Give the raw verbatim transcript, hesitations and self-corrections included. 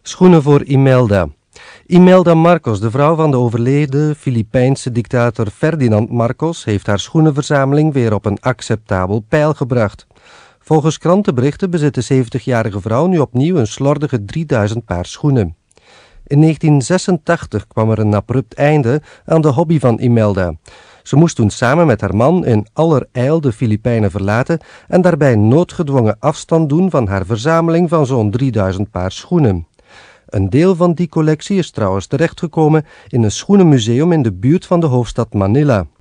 Schoenen voor Imelda. Imelda Marcos, de vrouw van de overleden Filipijnse dictator Ferdinand Marcos, heeft haar schoenenverzameling weer op een acceptabel peil gebracht. Volgens krantenberichten bezit de zeventigjarige vrouw nu opnieuw een slordige drieduizend paar schoenen. In negentien zesentachtig kwam er een abrupt einde aan de hobby van Imelda. Ze moest toen samen met haar man in allerijl de Filipijnen verlaten en daarbij noodgedwongen afstand doen van haar verzameling van zo'n drieduizend paar schoenen. Een deel van die collectie is trouwens terechtgekomen in een schoenenmuseum in de buurt van de hoofdstad Manila.